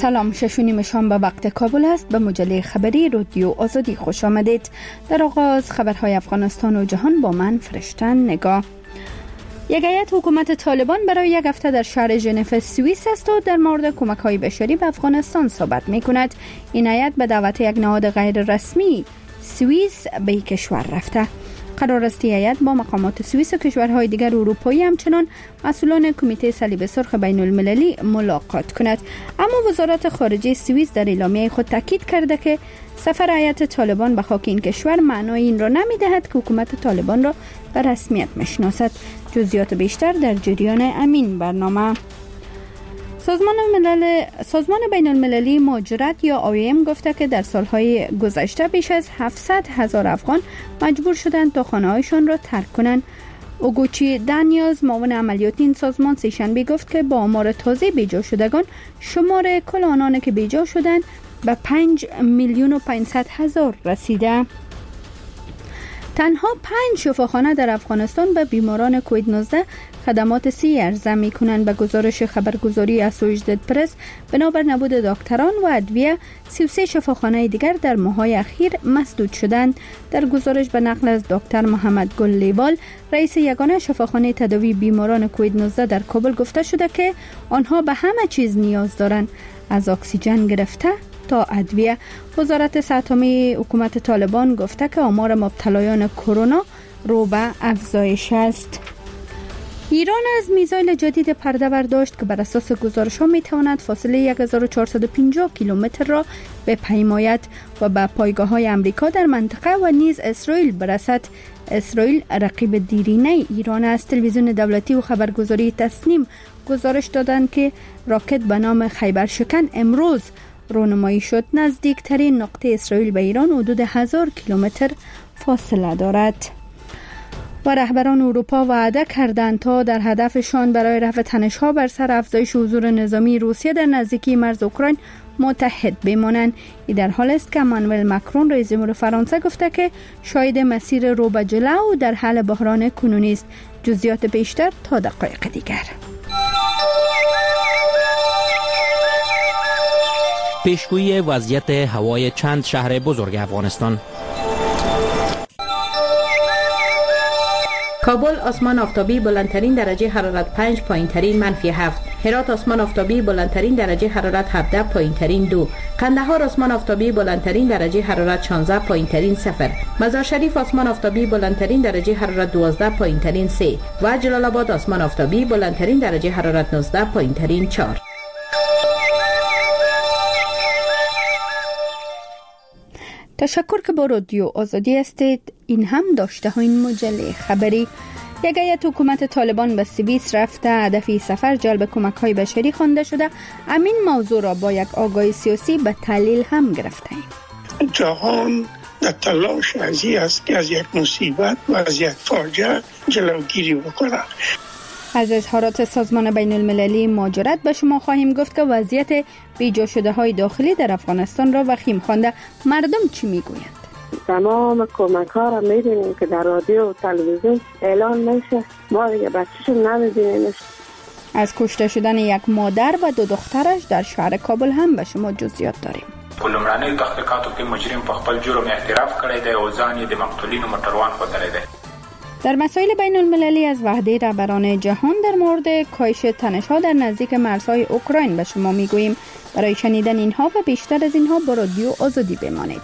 سلام، 6:30 شام به وقت کابل است. به مجله خبری رادیو آزادی خوش آمدید. در آغاز خبرهای افغانستان و جهان با من فرشته نگاه. یک هیئت حکومت طالبان برای یک هفته در شهر ژنو سوئیس است و در مورد کمک‌های بشری به افغانستان صحبت می‌کند. این هیئت به دعوت یک نهاد غیر رسمی سوئیس به این کشور رفته. قرار است هیئت با مقامات سوئیس و کشورهای دیگر اروپایی همچنان مسئولان کمیته صلیب سرخ بین المللی ملاقات کند. اما وزارت خارجه سوئیس در اعلامیه خود تاکید کرده که سفر هیئت طالبان به خاک این کشور معنای این را نمی‌دهد که حکومت طالبان را به رسمیت میشناسد. جزئیات بیشتر در جریان امین برنامه. سازمان بین المللی مهاجرت یا IOM گفته که در سالهای گذشته بیش از 700,000 افغان مجبور شدند تا خانه‌هایشان را ترک کنند. اوگوچی دانیالز معاون عملیاتی این سازمان سه‌شنبه گفت که با آمار تازه بیجا شدگان شمار کل آنان که بیجا شدند به 5,500,000 رسیده. تنها 5 شفاخانه در افغانستان به بیماران کووید 19 خدمات سی عرضه می کنند. به گزارش خبرگزاری اسوشییتد پرس بنابر نبود دکتران و ادویه 33 شفاخانه دیگر در ماه‌های اخیر مسدود شدند. در گزارش به نقل از دکتر محمد گل لیوال رئیس یگانه شفاخانه تداوی بیماران کووید 19 در کابل گفته شده که آنها به همه چیز نیاز دارند، از اکسیژن گرفته تا ادویه. وزارت صحت عامه حکومت طالبان گفته که آمار مبتلایان کرونا رو به افزایش است. ایران از میزایل جدید پرده برداشت که بر اساس گزارش‌ها می‌تواند فاصله 1450 کیلومتر را بپیماید و به پایگاه‌های آمریکا در منطقه و نیز اسرائیل برسد. اسرائیل رقیب دیرینه ایران است. تلویزیون دولتی و خبرگزاری تسنیم گزارش دادند که راکت به نام خیبرشکن امروز رونمایی شد. نزدیکترین نقطه اسرائیل به ایران حدود 1000 کیلومتر فاصله دارد. و رهبران اروپا وعده کردند تا در هدفشان برای رفع تنش‌ها بر سر افزایش حضور نظامی روسیه در نزدیکی مرز اوکراین متحد بمانند. این در حال است که امانوئل مکرون رئیس جمهور فرانسه گفته که شاهد مسیر رو به جلو در حل بحران کنونی است. جزئیات بیشتر تا دقایق دیگر. پیشگویی وضعیت هوای چند شهر بزرگ افغانستان. کابل آسمان آفتابی بلندترین درجه حرارت 5، پایینترین -7. هرات آسمان آفتابی بلندترین درجه حرارت 17، پایینترین 2. قندهار آسمان آفتابی بلندترین درجه حرارت 16، پایینترین 0. مزار شریف آسمان آفتابی بلندترین درجه حرارت 12، پایینترین 3 و جلال آباد آسمان آفتابی بلندترین درجه حرارت 19، پایینترین 4. تشکر که با رادیو آزادی هستید. این هم داشته ها این مجله خبری. یک هیئت حکومت طالبان به سوئیس رفته. هدف سفر جلب کمک‌های بشری خوانده شده. همین موضوع را با یک آگاهی سیاسی به تحلیل هم گرفته ایم. جهان در تلاش است که از یک مصیبت و از یک فاجعه جلوگیری بکنه. از اظهارات سازمان بین المللی مهاجرت به شما خواهیم گفت که وضعیت بیجا شده های داخلی در افغانستان را وخیم خوانده. مردم چی میگویند؟ تمام کمک ها را میبینیم که در رادیو و تلویزیون اعلان میشه، ما دیگه بچه‌شون نمیبینیم. از کشته شدن یک مادر و 2 دخترش در شهر کابل هم به شما جزئیات داریم. کلمرانه تحقیقاتو کې مجرم په خپل جرم اعتراف کړی دی او ځان یې د مقتولینو موټروان ښودلی دی. در مسائل بین المللی از وحده رهبران جهان در مورد کاهش تنش‌ها در نزدیک مرزهای اوکراین به شما میگوییم. برای شنیدن اینها و بیشتر از اینها با رادیو آزادی بمانید.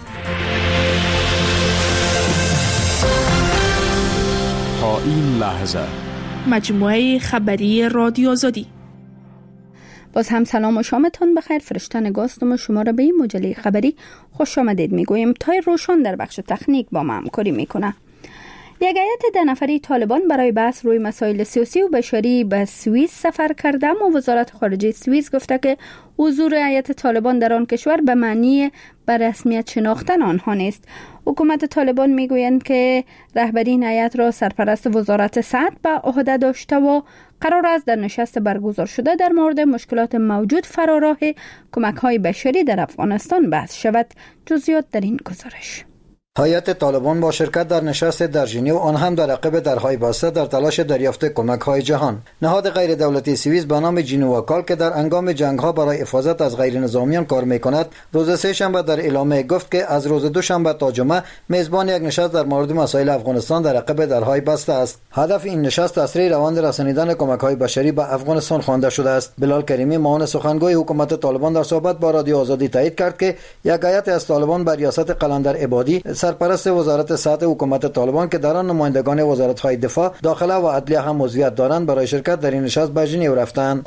تا این لحظه مجموعه خبری رادیو آزادی. باز هم سلام و شامتان بخیر. فرشته نگاستم و شما را به این مجله خبری خوش آمدید میگویم. تای روشن در بخش تکنیک با ما همکاری میکنه. یک هیئت 10 نفری طالبان برای بحث روی مسائل سیاسی و بشری به سوئیس سفر کرده و وزارت خارجه سوئیس گفته که حضور هیئت طالبان در آن کشور به معنی به رسمیت شناختن آنها نیست. حکومت طالبان میگویند که رهبری این هیئت را سرپرست وزارت صحت به عهده داشته و قرار است در نشست برگزار شده در مورد مشکلات موجود فراراه کمک‌های بشری در افغانستان بحث شود. جزئیات در این گزارش. هیئت طالبان با شرکت در نشست در ژنو آن هم در عقب درهای بسته در تلاش دریافت کمک‌های جهان. نهاد غیر دولتی سوئیس به نام جینواکال که در هنگام جنگ‌ها برای حفاظت از غیر نظامیان کار می‌کند، روز سه‌شنبه در اعلامیه گفت که از روز دوشنبه تا جمعه میزبان یک نشست در مورد مسائل افغانستان در عقب درهای بسته است. هدف این نشست تسریع روند رسانیدن کمک‌های بشری به افغانستان خوانده شده است. بلال کریمی معاون سخنگوی حکومت طالبان در صحبت با رادیو آزادی تایید کرد که یک هیئت از طالبان بر ریاست قلندر عبادی سرپرست وزارت صحت حکومت طالبان که در آن نمایندگان وزارت‌های دفاع، داخله و عدلیه هم عضویت دارند برای شرکت در این نشست به ژنو رفتند.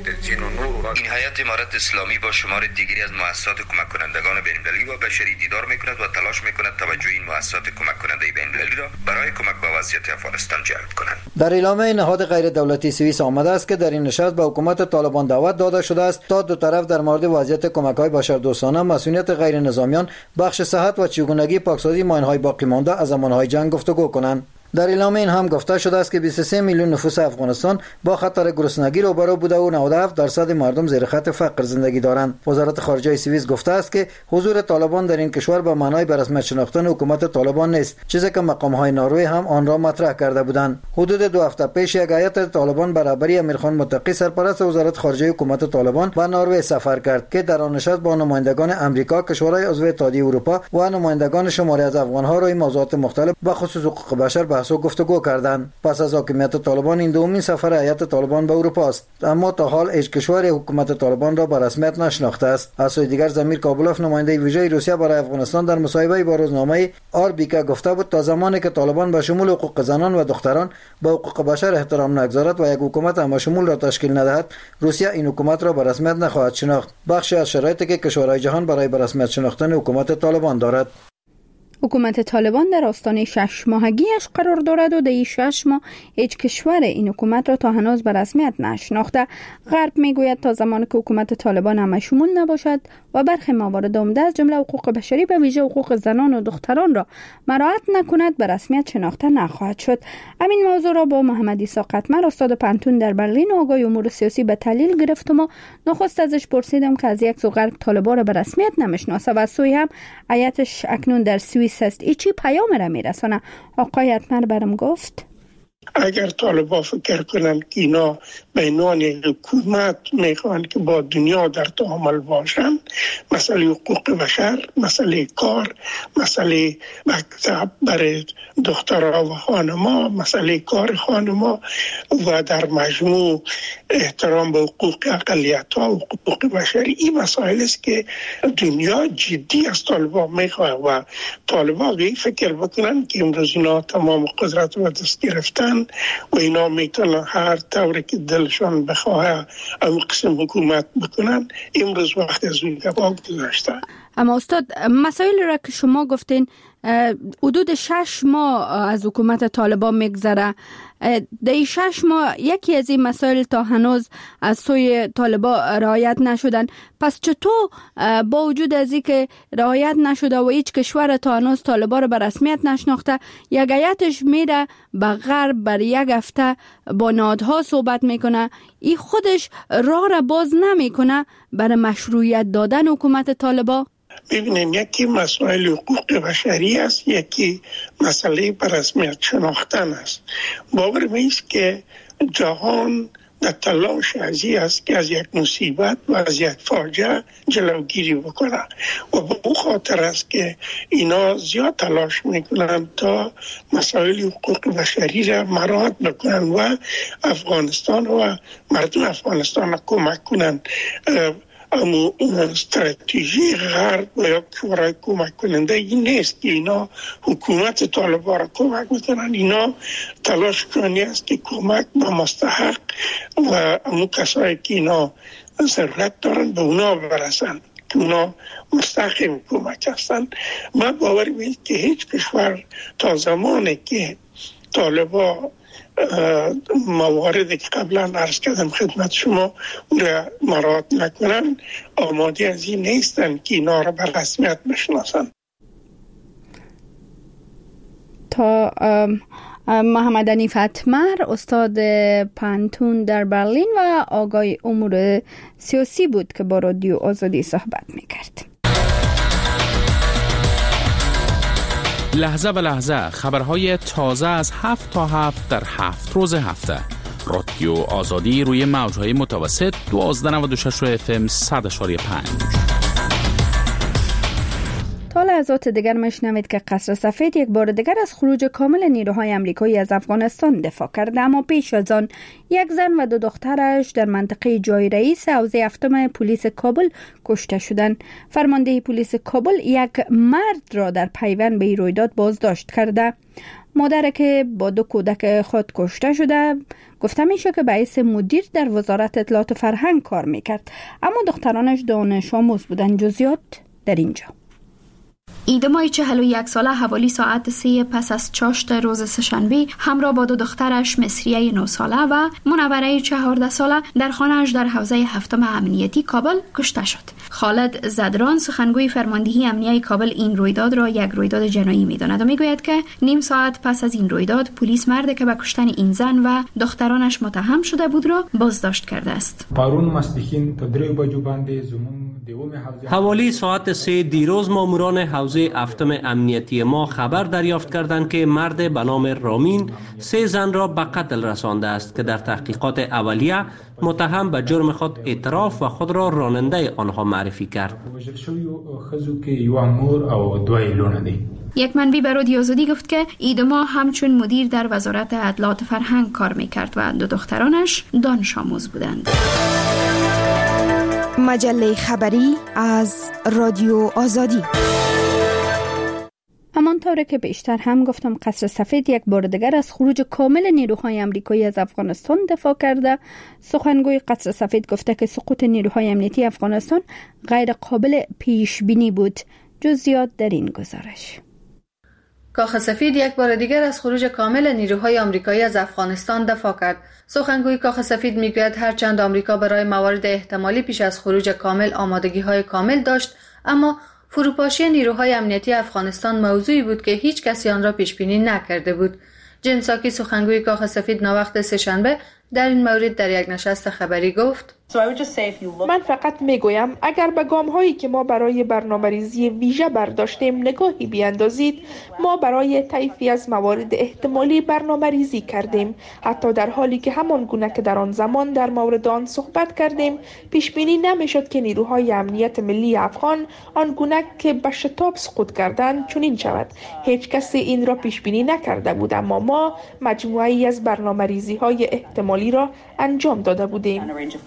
این هیئت امارت اسلامی با شمار دیگری از مؤسسات کمک کنندگان بین‌المللی و بشری دیدار می‌کند و تلاش می‌کند توجه این مؤسسات کمک کننده بین‌المللی را برای کمک به وضعیت افغانستان جلب کنند. در اعلامیه نهاد غیر دولتی سوئیس آمده است که در این نشست به حکومت طالبان دعوت داده شده است تا دو طرف در مورد وضعیت کمک‌های بشردوستانه، مسئولیت غیر نظامیان، بخش صحت و چگونگی پاکسازی ماین‌های باقی مانده از زمانهای جنگ گفتگو کنند. در اعلامیه این هم گفته شده است که 23 میلیون نفوس افغانستان با خطر گرسنگی روبرو بوده و 97% مردم زیر خط فقر زندگی دارند. وزارت خارجه سوئیس گفته است که حضور طالبان در این کشور به معنای به رسمیت شناختن حکومت طالبان نیست، چیزی که مقام‌های نروژ هم آن را مطرح کرده بودند. حدود 2 هفته پیش یک هیئت طالبان برابری امیرخان متقی سرپرست وزارت خارجه حکومت طالبان به نروژ سفر کرد که در آن نشست با نمایندگان آمریکا، کشورهای عضو اتحادیه اروپا و نمایندگان شماری از افغان‌ها روی موضوعات مختلف به خصوص حقوق بشر بحث و گفتگو کردند. پس از حاکمیت طالبان این دومین سفر هیئت طالبان به اروپا است، اما تا حال هیچ کشور حکومت طالبان را به رسمیت نشناخته است. از سوی دیگر زمیر کابلوف نماینده ویژه روسیه برای افغانستان در مصاحبه با روزنامه آربیکا گفته بود تا زمانی که طالبان به شمول حقوق زنان و دختران به حقوق بشر احترام نگذارد و یک حکومت همشمول را تشکیل ندهد، روسیه این حکومت را به رسمیت نخواهد شناخت. بخشی از شرایطی که کشورهای جهان برای به رسمیت شناختن حکومت طالبان دارد. حکومت طالبان در آستانه 6 ماهگیش قرار دارد و در این 6 ماه هیچ کشور این حکومت را تا هنوز به رسمیت نشناخته. غرب میگوید تا زمانی که حکومت طالبان همشمول نباشد و برخی موارد عمده از جمله حقوق بشری به ویژه حقوق زنان و دختران را مراعات نکند به رسمیت شناخته نخواهد شد. همین موضوع را با محمد عیسی قطمر استاد پانتون در برلین و آگاه امور سیاسی به تحلیل گرفتم و نخست ازش پرسیدم که از یک سو غرب طالبان را به رسمیت نمیشناسه و سوی هم هیئتش اکنون در سوئیس است. ایچی پیام را میرسانه؟ آقای قطمر برم گفت اگر طالبان فکر کنند که اینا به عنوان حکومت میخوان که با دنیا در تعامل باشند، مسئله حقوق بشر، مسئله کار، مسئله مکتب برای دخترها و خانم‌ها، مسئله کار خانم‌ها و در مجموع احترام به حقوق اقلیت‌ها و حقوق بشری، این مسائل است که دنیا جدی از طالبان میخواد و طالبان به این فکر بکنن که امروز اینا تمام قدرت و دست گرفتن و اینا میتونن هر طوری که دلشان بخواه اون قسم حکومت بکنن. امروز وقت از اون گپ گذشته. اما استاد، مسائل را که شما گفتین حدود 6 ماه از حکومت طالبان میگذره، در این 6 ماه یکی از این مسائل تا هنوز از سوی طالبان رعایت نشدن. پس چطور با وجود از این که رعایت نشده و هیچ کشور تا هنوز طالبان را به رسمیت نشناخته، یک هیئتش میره به غرب بر یک هفته با نهادها صحبت میکنه، این خودش راه را باز نمیکنه برای مشروعیت دادن حکومت طالبان؟ ببینید، یکی مسائل حقوق بشری است، یکی مسئله به رسمیت شناختن است. باور میست که جهان در تلاش ازی است که از یک مصیبت و از یک فاجعه جلوگیری بکنه و به اون خاطر است که اینا زیاد تلاش میکنن تا مسائل حقوق بشری را مراعات بکنن و افغانستان و مردم افغانستان را کمک کنن. اما استراتژی غرب و یا کشورهای کمک کننده این نیست که اینا حکومت طالبان را کمک میکنن. اینا تلاش کنی است که کمک به مستحق و اما کسایی که اینا ضرورت دارن به اونا برسن که اونا مستحق کمک هستن. من باور می‌کنم که هیچ کشور تا زمانی که طالبان مواردی که قبلا عرض کردم خدمت شما اون را مراعات نکنن، آماده از این نیستن که اینا را به رسمیت بشناسن. تا محمد حنیف قطمر استاد پانتون در برلین و آگاه امور سیاسی بود که با رادیو آزادی صحبت میکرد. لحظه به لحظه خبرهای تازه از 7 تا 7 در 7 روز هفته. رادیو آزادی روی موجهای متوسط 1296 FM 100.5. تا لحظات دیگر میشنوید که قصر سفید یک بار دیگر از خروج کامل نیروهای امریکایی از افغانستان دفاع کرده، اما پیش از آن یک زن و 2 دخترش در منطقه جای رئیس حوزه هفتم پلیس کابل کشته شدند. فرمانده پلیس کابل یک مرد را در پیوند به این رویداد بازداشت کرده. مادر که با 2 کودک خود کشته شده گفته میشه که باعث مدیر در وزارت اطلاعات و فرهنگ کار میکرد، اما دخترانش دانش آموز بودند. جزئیات در اینجا. ایدمای 41 ساله حوالی ساعت 3 پس از چاشت روز سه‌شنبه همراه با 2 دخترش مصریه 9 ساله و منوره 14 ساله در خانه‌اش در حوزه هفتم امنیتی کابل کشته شد. خالد زدران سخنگوی فرماندهی امنیتی کابل این رویداد را یک رویداد جنایی می‌داند و میگوید که نیم ساعت پس از این رویداد پلیس مردی که به کشتن این زن و دخترانش متهم شده بود را بازداشت کرده است. حوالی ساعت 3 دیروز ماموران حوزه هفتم امنیتی ما خبر دریافت کردند که مرد به نام رامین 3 زن را به قتل رسانده است که در تحقیقات اولیه متهم به جرم خود اعتراف و خود را راننده آنها معرفی کرد. یک منبع به رادیو آزادی گفت که ایدما همچون مدیر در وزارت اطلاعات فرهنگ کار میکرد و 2 دخترانش دانش آموز بودند. مجله خبری از رادیو آزادی. همانطور که بیشتر هم گفتم، قصر سفید یک بار دیگر از خروج کامل نیروهای امریکایی از افغانستان دفاع کرده. سخنگوی قصر سفید گفته که سقوط نیروهای امنیتی افغانستان غیر قابل پیش بینی بود. جزئیات در این گزارش. کاخ سفید یک بار دیگر از خروج کامل نیروهای آمریکایی از افغانستان دفاع کرد. سخنگوی کاخ سفید میگوید هرچند آمریکا برای موارد احتمالی پیش از خروج کامل آمادگی‌های کامل داشت، اما فروپاشی نیروهای امنیتی افغانستان موضوعی بود که هیچ کسی آن را پیش بینی نکرده بود. جن ساکی سخنگوی کاخ سفید ناوقت سه‌شنبه در این مورد در یک نشست خبری گفت: من فقط میگویم اگر به گام‌هایی که ما برای برنامه‌ریزی ویژه برداشتیم نگاهی بیاندازید، ما برای طیفی از موارد احتمالی برنامه‌ریزی کردیم، حتی در حالی که همان گونه که در آن زمان در مورد آن صحبت کردیم پیش بینی نمی‌شد که نیروهای امنیت ملی افغان آن گونه که به شتاب سقوط کردند چنین شود. هیچ کسی این را پیش بینی نکرده بود، اما ما مجموعه‌ای از برنامه‌ریزی‌های احتمالی را انجام داده بودیم.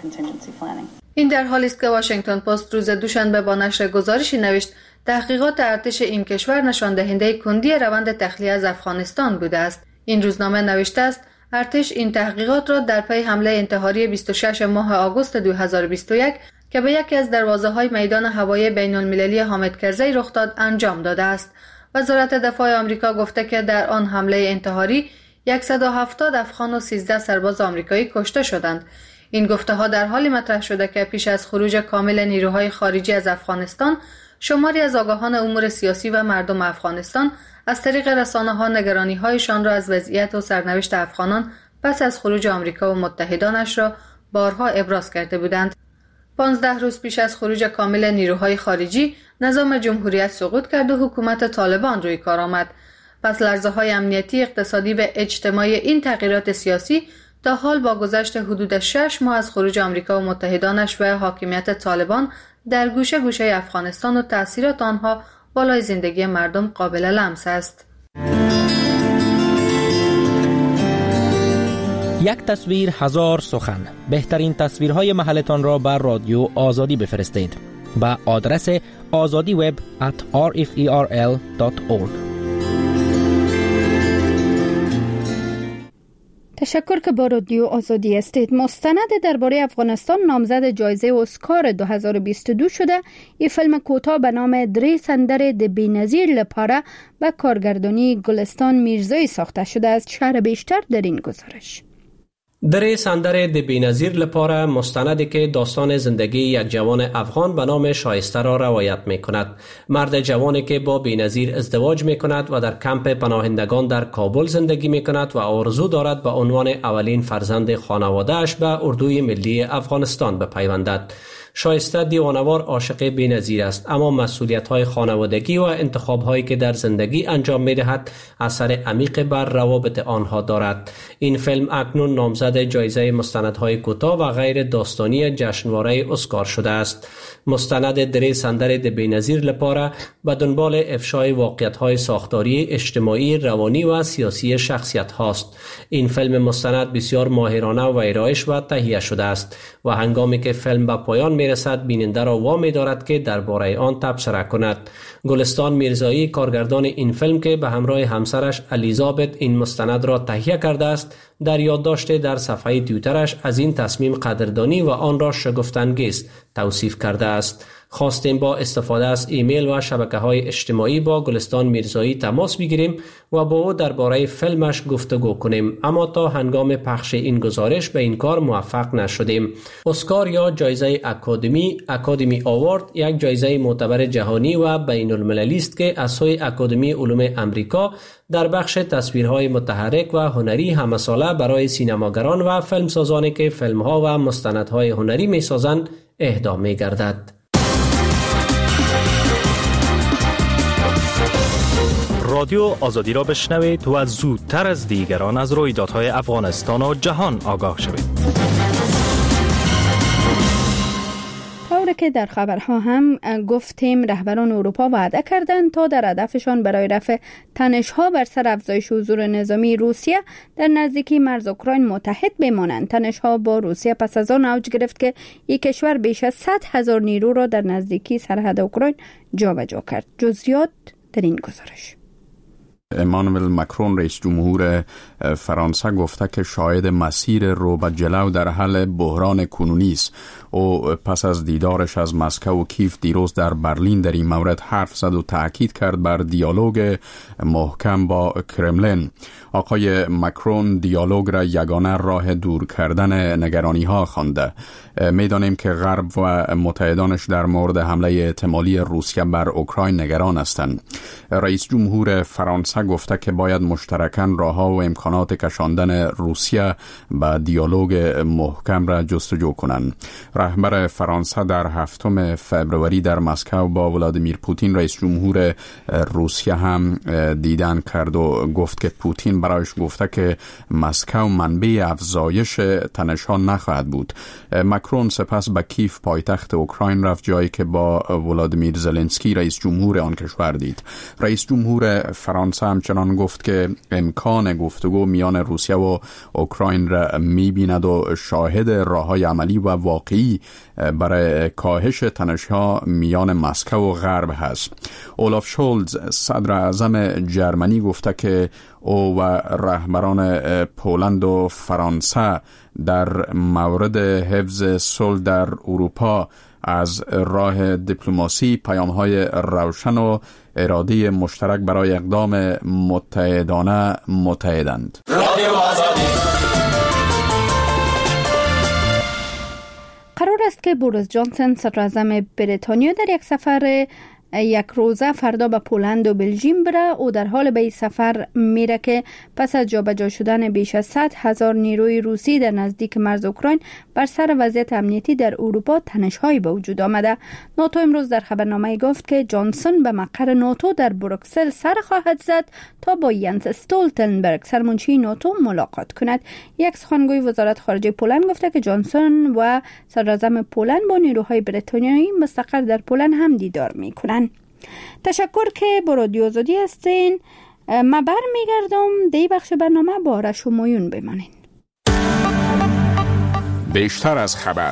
این در حالی است که واشنگتن پست روز دوشنبه با نشر گزارشی نوشت تحقیقات ارتش این کشور نشان دهنده کندی روند تخلیه از افغانستان بوده است. این روزنامه نوشته است ارتش این تحقیقات را در پی حمله انتحاری 26 ماه آگوست 2021 که به یکی از دروازه‌های میدان هوایی بین‌المللی حامد کرزی رخ داد انجام داده است. وزارت دفاع آمریکا گفته که در آن حمله انتحاری 170 افغان و 13 سرباز آمریکایی کشته شدند. این گفته‌ها در حالی مطرح شده که پیش از خروج کامل نیروهای خارجی از افغانستان، شماری از آگاهان امور سیاسی و مردم افغانستان از طریق رسانه‌ها نگرانی‌هایشان را از وضعیت و سرنوشت افغانان پس از خروج آمریکا و متحدانش را بارها ابراز کرده بودند. 15 روز پیش از خروج کامل نیروهای خارجی، نظام جمهوریت سقوط کرد و حکومت طالبان روی کار آمد. پس لرزه‌های امنیتی، اقتصادی و اجتماعی این تغییرات سیاسی تا حال با گذشت حدود 6 ماه از خروج آمریکا و متحدانش و حاکمیت طالبان در گوشه گوشه افغانستان و تأثیرات آنها بالای زندگی مردم قابل لمس است. یک تصویر هزار سخن. بهترین تصویرهای محلتان را بر رادیو آزادی بفرستید با آدرس azadiweb@rferl.org. تشکر که با رادیو آزادی هستید. مستند درباره افغانستان نامزد جایزه اسکار 2022 شده. این فیلم کوتاه به نام دری سندر د بی‌نظیر لپاره و کارگردانی گلستان میرزایی ساخته شده است. شرح بیشتر در این گزارش. دری سندر د بی‌نظیر لپاره مستندی که داستان زندگی یک جوان افغان به نام شایسته را روایت می کند. مرد جوانی که با بی‌نظیر ازدواج می کند و در کمپ پناهندگان در کابل زندگی می کند و آرزو دارد به عنوان اولین فرزند خانواده‌اش به اردوی ملی افغانستان بپیوندد. شایسته دیوانوار عاشق بی‌نظیر است، اما مسئولیت‌های خانوادگی و انتخاب‌هایی که در زندگی انجام می‌دهد اثر عمیق بر روابط آنها دارد. این فیلم اکنون نامزد جایزه مستندهای کوتاه و غیر داستانی جشنواره اسکار شده است. مستند دری سندر د بی‌نظیر لپاره به دنبال افشای واقعیت‌های ساختاری، اجتماعی، روانی و سیاسی شخصیت هاست. این فیلم مستند بسیار ماهرانه ویرایش و تهیه شده است و هنگامی که فیلم به پایان میرسد بیننده را وامی دارد که درباره آن تبصره کند. گلستان میرزایی کارگردان این فیلم که به همراه همسرش الیزابت این مستند را تهیه کرده است، در یادداشت در صفحه توییترش از این تصمیم قدردانی و آن را شگفت‌انگیز توصیف کرده است. خواستیم با استفاده از ایمیل و شبکه‌های اجتماعی با گلستان میرزایی تماس بگیریم و با او درباره فیلمش گفتگو کنیم، اما تا هنگام پخش این گزارش به این کار موفق نشدیم. اسکار یا جایزه اکادمی آوارد یک جایزه معتبر جهانی و بین المللی است که از سوی اکادمی علوم امریکا در بخش تصویرهای متحرک و هنری همساله برای سینماگران و فیلمسازانی که فیلم‌ها و مستندهای هنری می‌سازند اهدا می‌گردد. رادیو آزادی را بشنوید و زودتر از دیگران از رویدادهای افغانستان و جهان آگاه شوید. طوری که در خبرها هم گفتیم رهبران اروپا وعده کردند تا در هدفشان برای رفع تنش‌ها بر سر افزایش حضور نظامی روسیه در نزدیکی مرز اوکراین متحد بمانند. تنش‌ها با روسیه پس از آن اوج گرفت که یک کشور بیش از 100,000 نیرو را در نزدیکی سرحد اوکراین جابجا کرد. جزئیات در این گزارش. امانوئل مکرون رئیس جمهور فرانسه گفته که شاهد مسیر رو به جلو در حل بحران کنونی است. او پس از دیدارش از مسکو و کیف دیروز در برلین در این مورد حرف زد و تأکید کرد بر دیالوگ محکم با کرملین. آقای مکرون دیالوگ را یگانه راه دور کردن نگرانی ها خوانده. میدانیم که غرب و متحدانش در مورد حمله احتمالی روسیه بر اوکراین نگران هستند. رئیس جمهور فرانسه گفته که باید مشترکاً راه‌ها و امکانات کشاندن روسیه به دیالوگ محکم را جستجو کنند. رهبر فرانسه در 7 فوریه در مسکو با ولادیمیر پوتین رئیس جمهور روسیه هم دیدن کرد و گفت که پوتین برایش گفته که مسکو منبع افزایش تنش‌ها نخواهد بود. مکرون سپس به کیف پایتخت اوکراین رفت، جایی که با ولادیمیر زلنسکی رئیس جمهور آن کشور دید. رئیس جمهور فرانسه همچنان گفت که امکان گفتگو میان روسیه و اوکراین را می‌بیند و شاهد راه‌های عملی و واقعی برای کاهش تنش‌ها میان مسکو و غرب هست. اولاف شولز صدر اعظم جرمنی گفته که او و رهبران پولند و فرانسه در مورد حفظ صلح در اروپا از راه دیپلماسی پیام‌های روشن و اراده مشترک برای اقدام متحدانه متحدند. قرار است که بوریس جانسون صدراعظم بریتانیا در یک سفر یک روزه فردا به پولند و بلژیم بره. او در حال به این سفر میره که پس از جابجا شدن بیش از 100,000 نیروی روسی در نزدیک مرز اوکراین بر سر وضعیت امنیتی در اروپا تنش‌هایی به وجود آمده. ناتو امروز در خبرنامه گفت که جانسون به مقر ناتو در بروکسل سر خواهد زد تا با ینس استولتنبرگ سرمنشی ناتو ملاقات کند. یک سخنگوی وزارت خارجه پولند گفته که جانسون و صدراعظم پولند با نیروهای بریتانیایی مستقر در پولند هم دیدار میکنند. تشکر که با رادیو آزادی هستین. ما برمیگردم دی بخش برنامه با رش و مایون بمانین. بیشتر از خبر.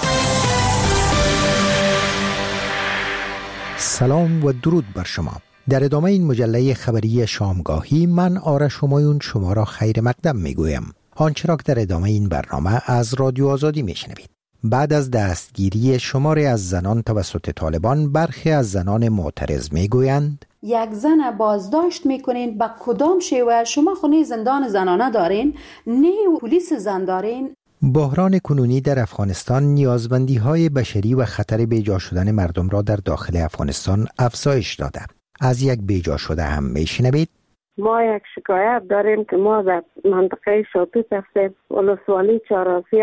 سلام و درود بر شما. در ادامه این مجله خبری شامگاهی من آرش و مایون شما را خیر مقدم میگویم. آنچه را که در ادامه این برنامه از رادیو آزادی میشنوید. بعد از دستگیری شماری از زنان توسط طالبان، برخی از زنان معترض میگویند یک زن بازداشت میکنین با کدام شیوه؟ شما خونه زندان زنانه دارین، نه پلیس زن دارین. بحران کنونی در افغانستان نیازمندی‌های بشری و خطر بیجا شدن مردم را در داخل افغانستان افزایش داده. از یک بیجا شده هم میشنوید. ما یک شکایت داریم که ما در منطقه شاتوت هستیم، ولسوالی چهارآسیا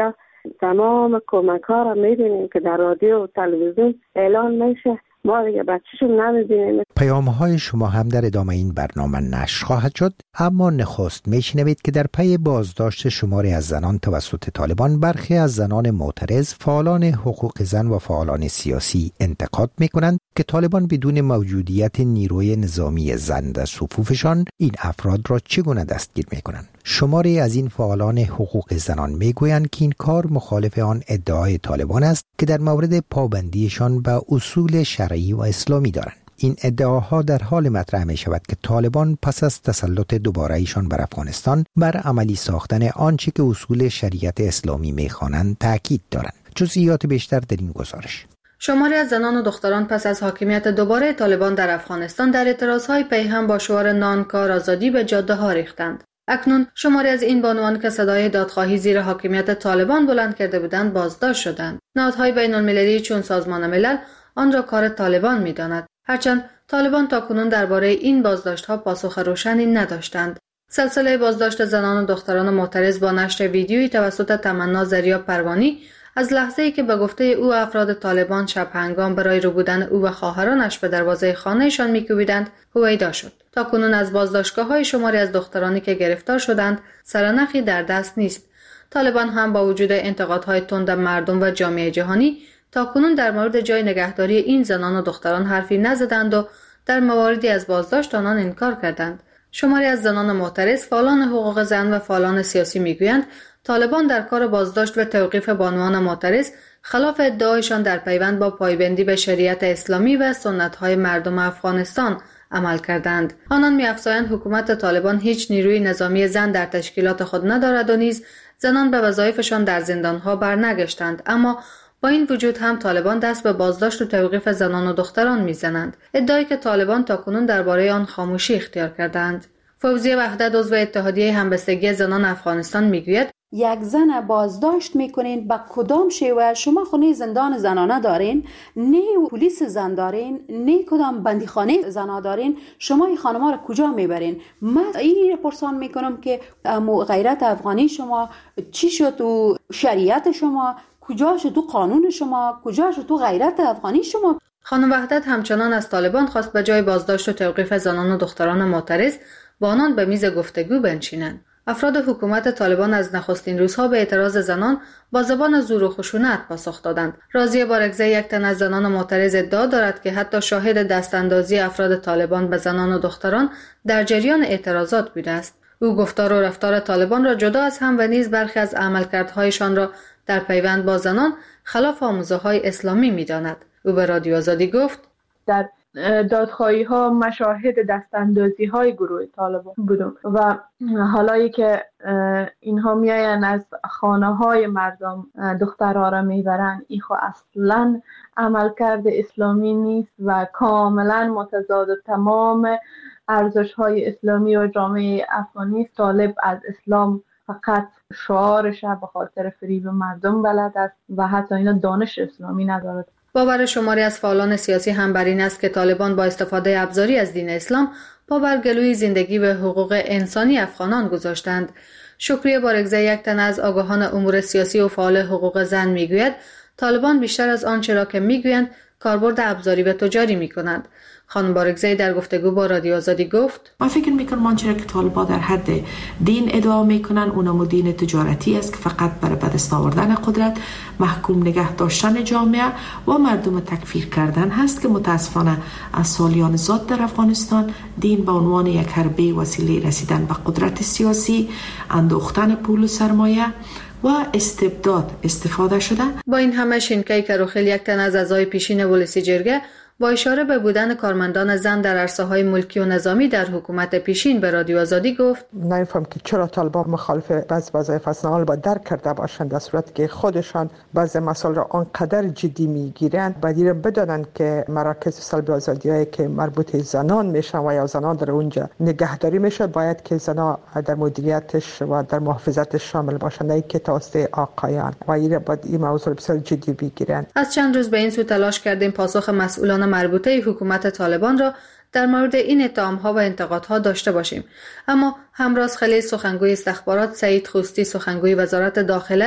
تمام کمک ها را میبینیم که در رادیو و تلویزیون اعلان میشه، ما دیگه بچه‌شون نمیبینیم. پیام‌های شما هم در ادامه این برنامه نشر خواهد شد، اما نخست میشنوید که در پی بازداشت شماری از زنان توسط طالبان، برخی از زنان معترض، فعالان حقوق زن و فعالان سیاسی انتقاد میکنند که طالبان بدون موجودیت نیروی نظامی زن در صفوفشان این افراد را چگونه دستگیر میکنند. شماری از این فعالان حقوق زنان میگویند که این کار مخالف آن ادعای طالبان است که در مورد پابندیشان به اصول شرعی و اسلامی دارند. این ادعاها در حال مطرح می شود که طالبان پس از تسلط دوباره ایشان بر افغانستان بر عملی ساختن آنچه که اصول شریعت اسلامی می‌خوانند تاکید دارند. جزئیات بیشتر در این گزارش. شماری از زنان و دختران پس از حاکمیت دوباره طالبان در افغانستان در اعتراضهای پیهم با شعار نان کار آزادی به جاده ها ریختند. اکنون شماری از این بانوان که صدای دادخواهی زیر حاکمیت طالبان بلند کرده بودند بازداشت شدند. نهادهای بین‌المللی چون سازمان ملل آن را کار طالبان می‌داند، هرچند طالبان تاکنون درباره این بازداشت‌ها پاسخ روشنی نداشتند. سلسله بازداشت زنان و دختران معترض با نشر ویدیویی توسط تمنا زریا پروانی از لحظه‌ای که به گفته او افراد طالبان شب هنگام برای رو بودن او و خواهرانش به دروازه خانه‌شان می‌کوبیدند هویدا شد. تاکنون از بازداشتگاه‌های شماری از دخترانی که گرفتار شدند سرنخی در دست نیست. طالبان هم با وجود انتقادهای تند مردم و جامعه جهانی تاکنون در مورد جای نگهداری این زنان و دختران حرفی نزدند و در مواردی از بازداشت آنان انکار کردند. شماری از زنان معترض، فعالان حقوق زن و فعالان سیاسی میگویند طالبان در کار بازداشت و توقیف بانوان معترض خلاف ادعایشان در پیوند با پایبندی به شریعت اسلامی و سنت‌های مردم افغانستان عمل کردند. آنان می‌افزایند حکومت طالبان هیچ نیروی نظامی زن در تشکیلات خود ندارد و نیز زنان به وظایفشان در زندان‌ها برنگشتند، اما با این وجود هم طالبان دست به بازداشت و توقیف زنان و دختران میزنند، ادعایی که طالبان تاکنون درباره آن خاموشی اختیار کردند. فوزیه وحدت عضو اتحادیه همبستگی زنان افغانستان میگوید یک زن بازداشت میکنین با کدام شیوه؟ شما خونه زندان زنانه دارین، نه پلیس زن دارین، نه کدام بندیخانه زنا دارین، شما این خانم‌ها را کجا میبرین؟ من این پرسان میکنم که غیرت افغانی شما چی شد؟ و شریعت شما کجا شد؟ تو قانون شما کجا شد؟ تو غیرت افغانی شما؟ خانم وحدت همچنان از طالبان خواست به جای بازداشت و توقیف زنان و دختران معترض با آنان به میز گفتگو بنشینند. افراد حکومت طالبان از نخستین روزها به اعتراض زنان با زبان زور و خشونت پاسخ دادند. راضیه بارگزی، یک تن از زنان معترض، ادعا دارد که حتی شاهد دستاندازی افراد طالبان به زنان و دختران در جریان اعتراضات بوده است. او گفتار و رفتار طالبان را جدا از هم و نیز برخی از عملکردهایشان را در پیوند با زنان خلاف آموزه‌های اسلامی می‌داند. او به رادیو آزادی گفت در دادخواهی ها مشاهد دستاندازی های گروه طالبان بودم و حالایی که اینها میاین از خانه های مردم دخترها را میبرن، این خو اصلا عملکرد اسلامی نیست و کاملا متضاد تمام ارزش های اسلامی و جامعه افغانی. طالب از اسلام فقط شعارش به خاطر فریب مردم بلد است و حتی اینا دانش اسلامی ندارد. باور شماری از فعالان سیاسی هم بر این است که طالبان با استفاده ابزاری از دین اسلام پا بر گلوی زندگی و حقوق انسانی افغانان گذاشتند. شکریه بارگزی، یک تن از آگاهان امور سیاسی و فعال حقوق زن میگوید طالبان بیشتر از آنچه را که میگویند کاربرد ابزاری و تجاری میکنند. خانم بارگزی در گفتگو با رادیو آزادی گفت من فکر میکنم آنچه که طالبان در حد دین ادعا میکنن اونم دین تجارتی است که فقط برای به دست آوردن قدرت، محکوم نگه داشتن جامعه و مردم تکفیر کردن هست که متاسفانه از سالیان زاد در افغانستان دین به عنوان یک حربه وسیله رسیدن به قدرت سیاسی، اندوختن پول و سرمایه و استبداد استفاده شده. با این همه شینکی کروخیل، یک تن از اعضای پیشین ولسی جرگه، با اشاره به بودن کارمندان زن در عرصه‌های ملکی و نظامی در حکومت پیشین به رادیو آزادی گفت نمی‌فهم که چرا طالبان مخالف بعض وظایف اصلا با درک کرده باشند، در صورتی که خودشان بعض مسائل را آنقدر جدی میگیرند. بدیره بدانند که مراکز سلب آزادی‌هایی که مربوط زنان میشن و یا زنان در اونجا نگهداری میشه باید که زنان در مدیریتش و در محافظتش شامل باشند، نه که توسط آقایان، و این موضوع بسیار جدی بگیرند. از چند روز به این سو تلاش کردیم پاسخ مسئولان مربوطه حکومت طالبان را در مورد این اتهام‌ها و انتقادها داشته باشیم، اما همراز خلیل، سخنگوی استخبارات، سعید خوستی، سخنگوی وزارت داخله،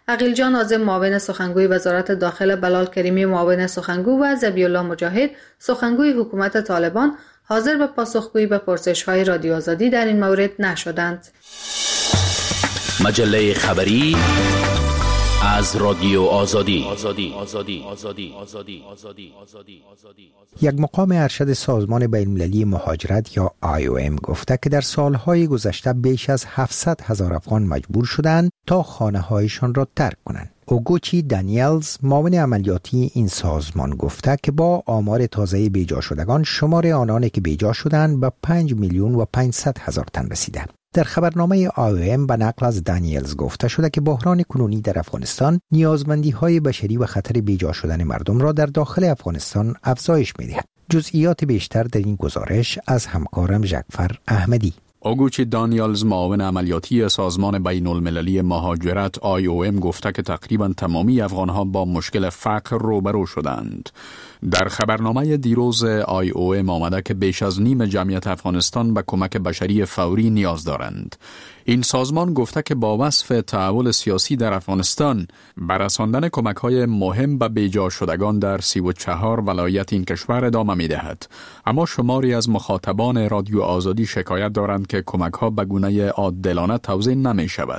عقیل جان عازم معاون سخنگوی وزارت داخل، بلال کریمی معاون سخنگو و ذبیح الله مجاهد سخنگوی حکومت طالبان حاضر به پاسخگویی به پرسش‌های رادیو آزادی در این مورد نشدند. مجله خبری از رادیو آزادی. یک مقام ارشد سازمان بین‌المللی مهاجرت یا IOM گفته که در سالهای گذشته بیش از 700,000 افغان مجبور شدند تا خانه‌هایشان را ترک کنند. اوگوچی دانیلز معاون عملیاتی این سازمان گفته که با آمار تازه بیجا شدگان شمار آنانی که بیجا شدند به 5,500,000 تن رسیده. در خبرنامه IOM به نقل از دانیلز گفته شده که بحران کنونی در افغانستان نیازمندی‌های بشری و خطر بیجا شدن مردم را در داخل افغانستان افزایش می‌دهد. جزئیات بیشتر در این گزارش از همکارم جعفر احمدی. اوگوچی دانیلز معاون عملیاتی سازمان بین المللی مهاجرت IOM گفته که تقریبا تمامی افغانها با مشکل فقر روبرو شدند. در خبرنامه دیروز IOM آمده که بیش از نیم جمعیت افغانستان به کمک بشری فوری نیاز دارند. این سازمان گفته که با وصف تحول سیاسی در افغانستان برساندن کمک‌های مهم به بیجا شدگان در 34 ولایت این کشور ادامه می‌دهد. اما شماری از مخاطبان رادیو آزادی شکایت دارند که کمک‌ها به گونه عادلانه توزیع نمی‌شود.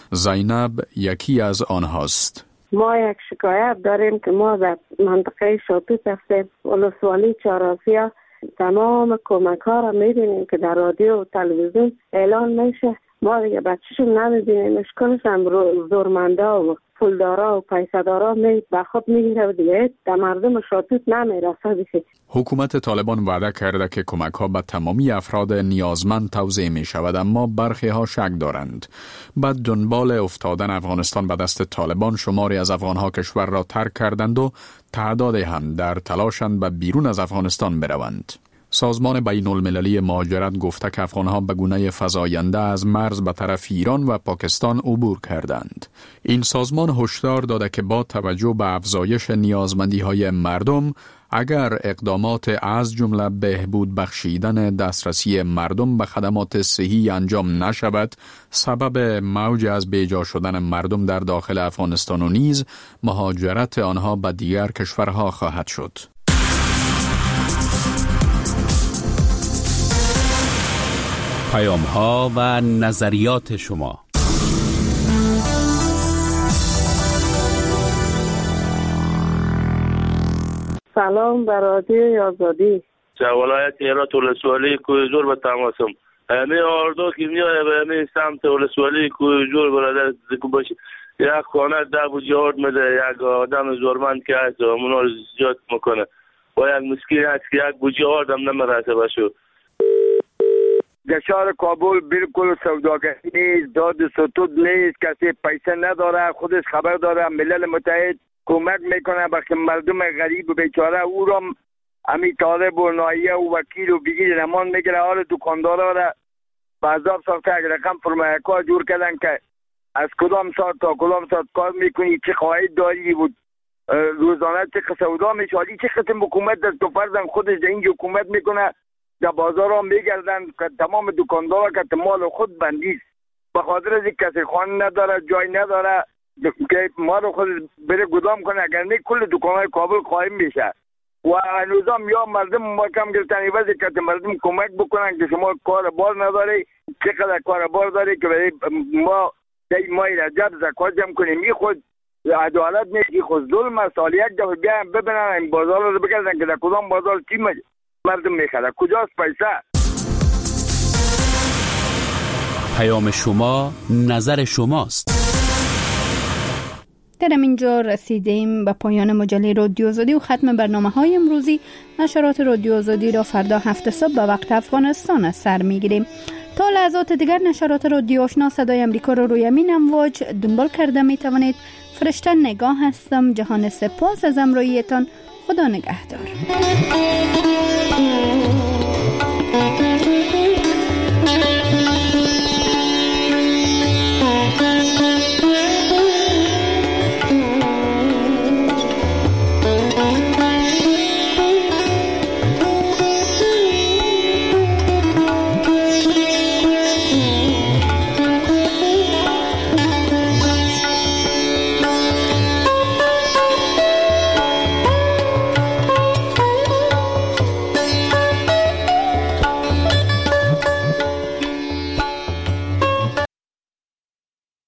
زینب یکی از آنهاست. ما یک شکایت داریم که ما در منطقه شاپیت هستیم، ولسوالی چهارآسیا، تمام کمک ها را میبینیم که در رادیو و تلویزیون اعلان میشه، ما دیگه بچه‌شون نمیبینیم. اشکالش هم زورمندا و پولدارا و پیسه‌دارا به خود میگیره و دیگه در مردم شاپیت نمیرسه دیگه. حکومت طالبان وعده کرده که کمک ها به تمامی افراد نیازمند توزیع می شود، اما برخی ها شک دارند. بعد دنبال افتادن افغانستان به دست طالبان شماری از افغان ها کشور را ترک کردند و تعدادی هم در تلاشند به بیرون از افغانستان بروند. سازمان بین المللی مهاجرت گفته که افغانها به گونه فزاینده از مرز به طرف ایران و پاکستان عبور کردند. این سازمان هشدار داده که با توجه به افزایش نیازمندی‌های مردم، اگر اقدامات از جمله بهبود بخشیدن دسترسی مردم به خدمات صحی انجام نشود، سبب موج از بیجا شدن مردم در داخل افغانستان و نیز مهاجرت آنها به دیگر کشورها خواهد شد. پیام‌ها و نظریات شما. سلام به رادیو آزادی. ولایت هرات ولسوالی کوهجور به تماسم. همین آردو که میاد به همین سمت ولسوالی کوهجور برادر باشه. یک خانه ده بوجی آرد میده، یک آدم زورمند که هست اونا رو زیاد میکنه و یک مسکین هست که یک بوجی آرد هم نمیرسه باشو. در شهر کابل بالکل سوداگری نیست، داد ستود نیست، کسی پیسه نداره، خودش خبر داره. ملل متحد کمک میکنه به مردم غریب و بیچاره، او را امی طالب و نایه و وکیل و بگیر نمان میگیره. حال دکاندارا را به عذاب ساخته یک رقم فرمایکا جور کردن که از کدام ساعت تا کدام ساعت کار میکنی، چه قواعد داری بود، روزانه چه سودا میشادی، چه قسم حکومت دست و فرزن خودش در اینجا حکومت میکنه. در بازار ها میگردن که تمام دکاندارا که مال خود بندیست، به خاطر از کسی خانه نداره، جای نداره که مال خود بره گدام کنه. اگر نه کل دکانهای کابل قایم میشه و هنوزم یا مردم محکم گرفتن ایوازی که مردم کمک بکنن که شما کار بار نداری، چقدر کار بار داری که برای ما دی مای رجب زکات جمع کنیم. این خود عدالت نیست، خود ظلم است. سال یک دفعه بیان ببینن این بازار رو بگردن که در کدام بازار چی مردم میخره، کجاست پیسه. پیام شما، نظر شماست. در اینجا رسیدیم به پایان مجله رادیو آزادی و ختم برنامه‌های امروزی. نشرات رادیو آزادی را فردا 7 صبح به وقت افغانستان از سر میگیریم. تا لحظات دیگر نشرات رادیو آشنا صدای امریکا را روی همین امواج دنبال کرده می توانید. فرشته نگاه هستم. جهان سپاس از همراهیتان. خدا نگهدار.